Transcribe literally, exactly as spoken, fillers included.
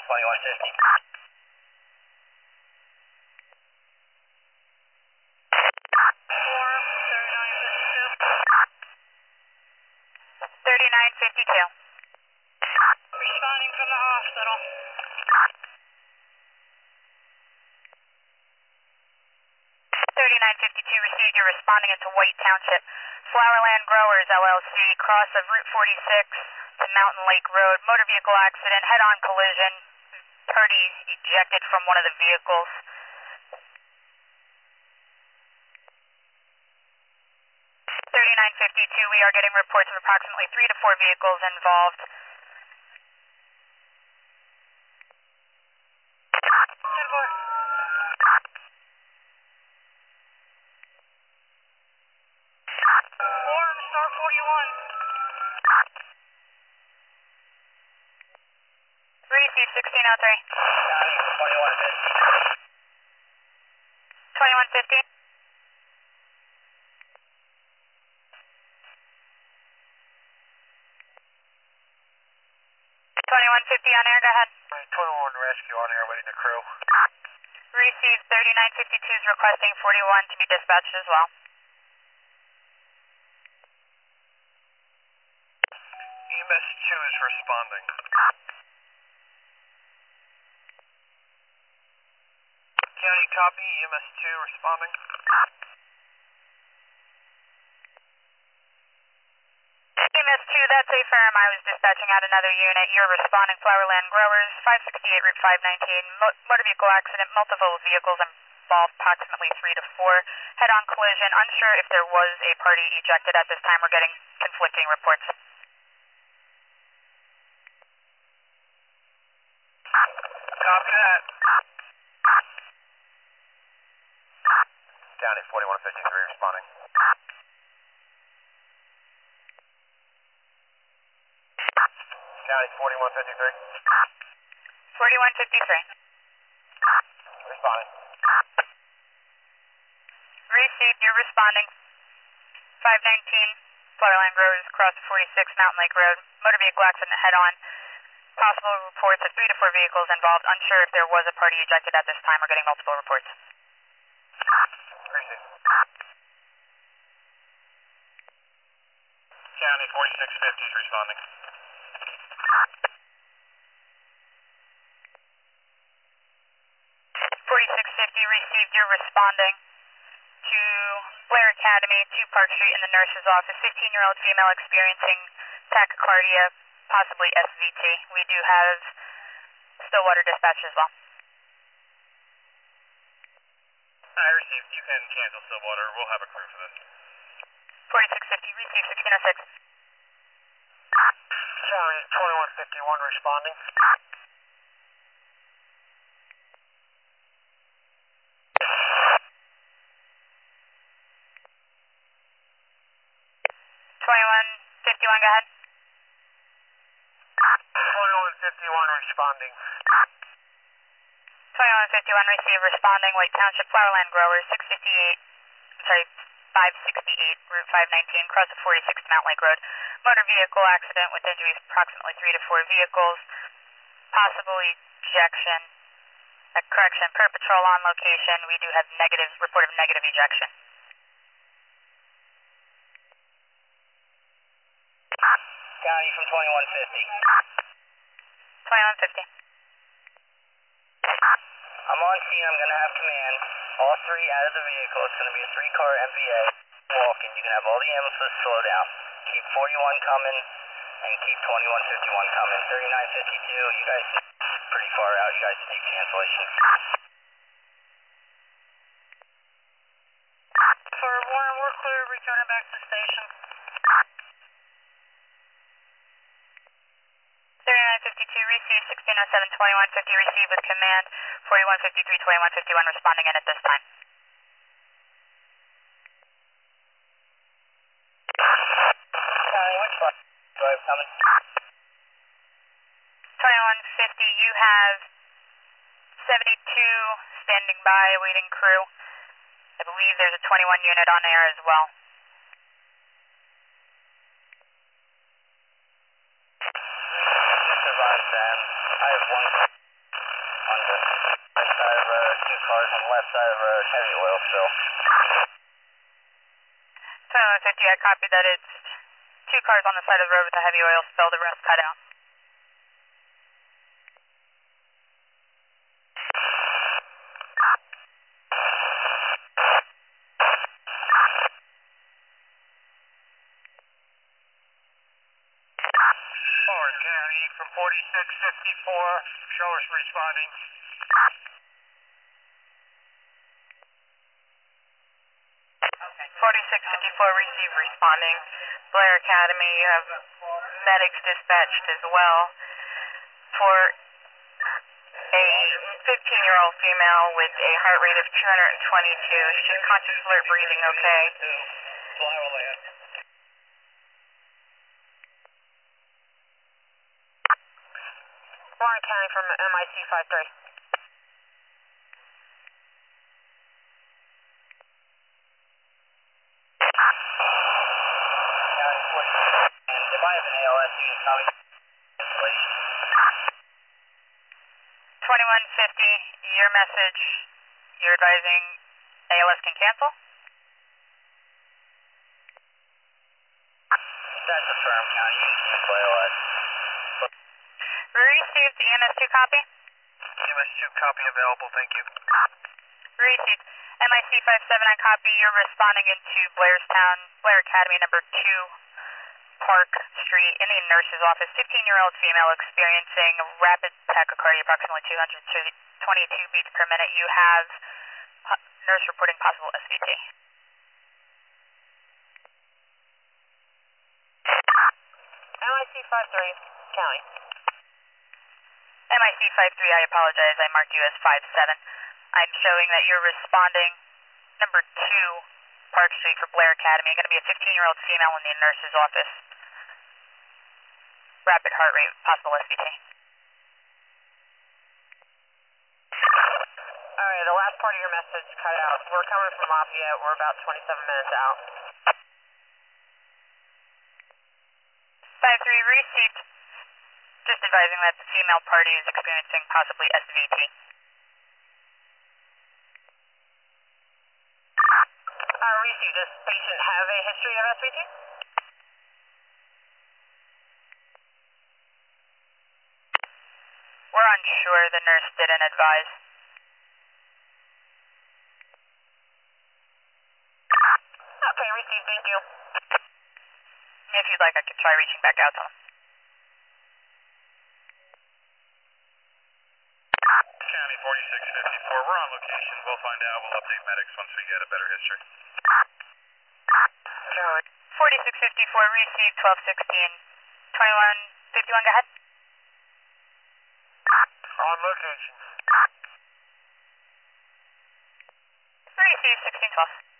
twenty-one fifty. thirty-nine fifty-two. Responding from the hospital. thirty-nine fifty-two received. You're responding into White Township. Flowerland Growers L L C, cross of Route forty-six to Mountain Lake Road. Motor vehicle accident, head-on collision. Party ejected from one of the vehicles. thirty-nine fifty-two, we are getting reports of approximately three to four vehicles involved. ten four. Four, Star forty-one. Receive sixteen oh three. County twenty-one fifty. twenty-one fifty. twenty-one fifty on air, go ahead. twenty-one rescue on air, waiting the crew. Receive thirty-nine fifty-two is requesting forty-one to be dispatched as well. E M S two is responding. County copy, E M S two responding. E M S two, that's a firm. I was dispatching out another unit. You're responding, Flowerland Growers, five sixty-eight Route five nineteen. Mo- motor vehicle accident, multiple vehicles involved, approximately three to four. Head-on collision, unsure if there was a party ejected at this time. We're getting conflicting reports. Copy that. County forty-one fifty-three responding. County forty-one fifty-three. forty-one fifty-three. Responding. Received, you're responding. five nineteen, Flowerland Growers, across forty-six Mountain Lake Road. Motor vehicle accident head-on. Possible reports of three to four vehicles involved. Unsure if there was a party ejected at this time. We're getting multiple reports. Receive. County forty-six fifty is responding. forty-six fifty received, you're responding to Blair Academy, two Park Street in the nurse's office. fifteen-year-old female experiencing tachycardia, possibly S V T. We do have Stillwater dispatch as well. I received. You can cancel Stillwater. We'll have a crew for this. forty-six fifty, received sixteen oh six. County twenty-one fifty-one responding. twenty-one fifty-one, go ahead. twenty-one fifty-one responding. twenty-one fifty-one received, responding, White Township, Flowerland Growers, six fifty-eight, I'm sorry, five sixty-eight, Route five nineteen, cross of forty-six Mountain Lake Road. Motor vehicle accident with injuries approximately three to four vehicles. Possible ejection, uh, correction, per patrol on location. We do have negative, report of negative ejection. County from twenty-one fifty. twenty-one fifty. I'm on scene. I'm going to have command. All three out of the vehicle. It's going to be a three-car M V A. Walking. You can have all the ambulances slow down. Keep forty-one coming and keep twenty-one fifty-one coming. thirty-nine fifty-two. You guys are pretty far out. You guys need cancellation. For Warren, we're clear. Returning back to the station. thirty-nine fifty-two received, sixteen oh seven, twenty-one fifty received with command, forty-one fifty-three, twenty-one fifty-one responding in at this time. County, which one? Drive coming. twenty-one fifty, you have seventy-two standing by, waiting crew. I believe there's a twenty-one unit on air as well. Survive, Sam. I have one. left side of the road, heavy oil spill. twenty-one fifty, I copy that it's two cars on the side of the road with a heavy oil spill, the rest cut out. Forward County from forty-six fifty-four, show us responding. forty-six fifty-four, receive responding. Blair Academy, you have medics dispatched as well for a fifteen-year-old female with a heart rate of two hundred twenty-two. She's conscious, alert, breathing okay. Warren County from M I C five three. They might have an A L S, you can tell me installation. twenty-one fifty, your message, you're advising A L S can cancel? That's affirmed, County. You can cancel A L S. We received the E M S two copy. E M S two copy available, thank you. Received. M I C five seven on copy, you're responding into Blairstown, Blair Academy number two, Park Street, in the nurse's office. fifteen-year-old female experiencing rapid tachycardia, approximately two hundred twenty-two beats per minute. You have nurse reporting possible S V T. M I C five three, County. M I C five three, I apologize, I marked you as five seven. I'm showing that you're responding number two, Park Street for Blair Academy. Going to be a fifteen-year-old female in the nurse's office. Rapid heart rate, possible S V T. Alright, the last part of your message cut out. We're coming from Lafayette. We're about twenty-seven minutes out. five three, received. Just advising that the female party is experiencing possibly S V T. Uh, received. Does this patient have a history of S V T? We're unsure. The nurse didn't advise. Okay, received. Thank you. If you'd like, I could try reaching back out to them. County forty-six fifty-four, we're on location. We'll find out. We'll update medics once we get a better history. forty-six fifty-four, received, twelve sixteen, twenty-one fifty-one, go ahead. On location. Received, sixteen twelve.